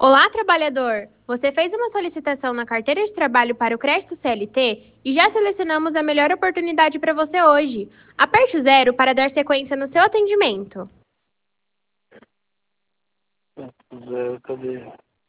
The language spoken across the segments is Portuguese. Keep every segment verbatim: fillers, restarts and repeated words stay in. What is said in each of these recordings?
Olá, trabalhador! Você fez uma solicitação na carteira de trabalho para o crédito C L T e já selecionamos a melhor oportunidade para você hoje. Aperte o zero para dar sequência no seu atendimento. Zero, cadê?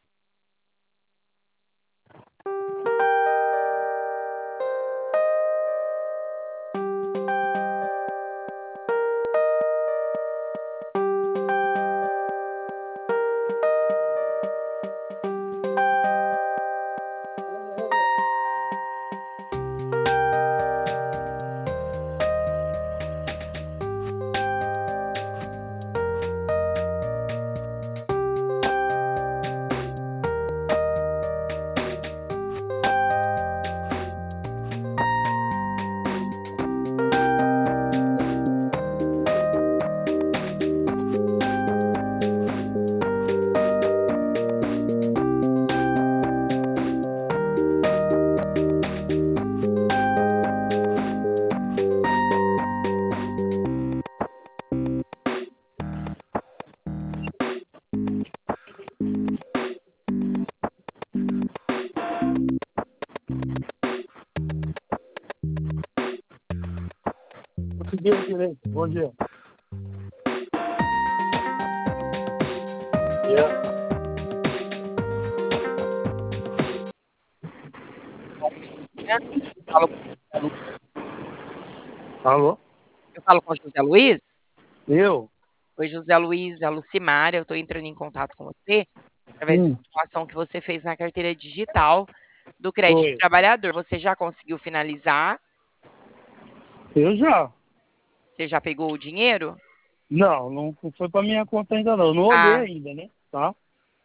Consegui, direito. Bom dia. Yeah. Falo com José Lu- Alô? Eu falo com o José Luiz? Eu? Oi, José Luiz, é a Lucimara, eu estou entrando em contato com você através da Hum, simulação que você fez na carteira digital do crédito foi. trabalhador. Você já conseguiu finalizar? Eu já. Você já pegou o dinheiro? Não, não foi pra minha conta ainda não. Eu não olhei Ah, ainda, né? Tá?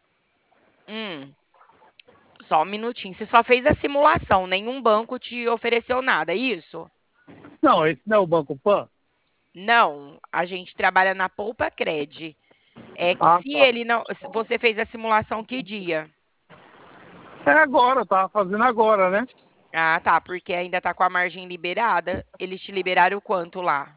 hum, só um minutinho. Você só fez a simulação, nenhum banco te ofereceu nada, é isso? Não, esse não é o Banco Pan? Não, a gente trabalha na Poupa Cred. É que Ah, se tá. ele não, se você fez a simulação que dia? É agora, eu tava fazendo agora, né? Ah, tá, porque ainda tá com a margem liberada. Eles te liberaram quanto lá?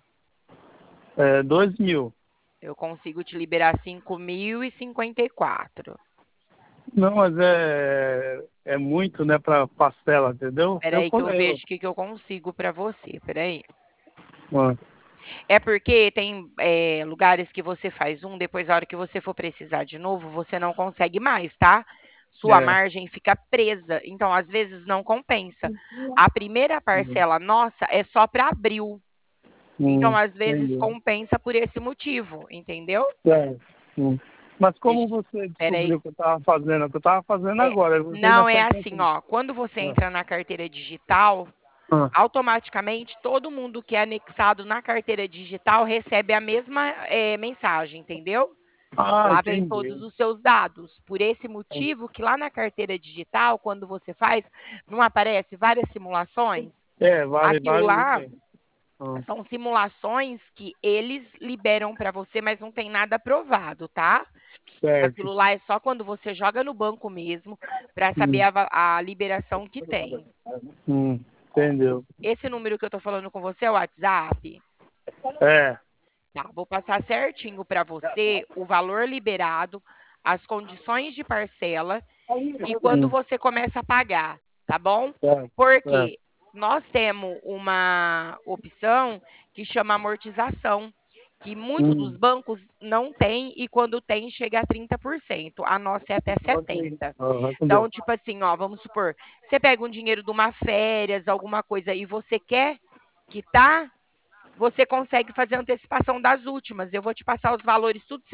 É, dois mil. Eu consigo te liberar cinco mil e cinquenta e quatro. Não, mas é, é muito, né, pra parcela, entendeu? Espera Eu aí que eu falei, eu, vejo o que, que eu consigo para você. Espera aí. ah, É porque tem é, lugares que você faz um, depois a hora que você for precisar de novo, você não consegue mais, tá? Sua é, margem fica presa. Então, às vezes, não compensa. A primeira hum, parcela nossa é só para abril. Então, hum, às vezes, entendi. compensa por esse motivo, entendeu? É, hum. Mas como Deixa, você espera aí. descobriu que eu tava fazendo? Que eu tava fazendo É, agora, você ainda não, é tá assim, tentando. ó. Quando você Ah, entra na carteira digital, ah, automaticamente todo mundo que é anexado na carteira digital recebe a mesma eh, mensagem, entendeu? ah, Lá vem todos entendi. os seus dados. Por esse motivo que lá na carteira digital, quando você faz, não aparece várias simulações? É, vale, Aquilo vale. lá É. Ah, são simulações que eles liberam para você, mas não tem nada aprovado, tá? certo. Aquilo lá é só quando você joga no banco mesmo para saber Hum, a, va- a liberação que tem. hum, Ó, entendeu? esse número que eu tô falando com você é o WhatsApp? É. Tá, vou passar certinho para você o valor liberado, as condições de parcela e quando Hum, você começa a pagar, tá bom? certo, certo. Porque nós temos uma opção que chama amortização, que muitos dos Hum. bancos não tem e quando tem chega a trinta por cento. A nossa é até setenta por cento. Ah, Então, entendeu? tipo assim, ó, vamos supor, você pega um dinheiro de uma férias, alguma coisa e você quer quitar, você consegue fazer a antecipação das últimas. Eu vou te passar os valores tudo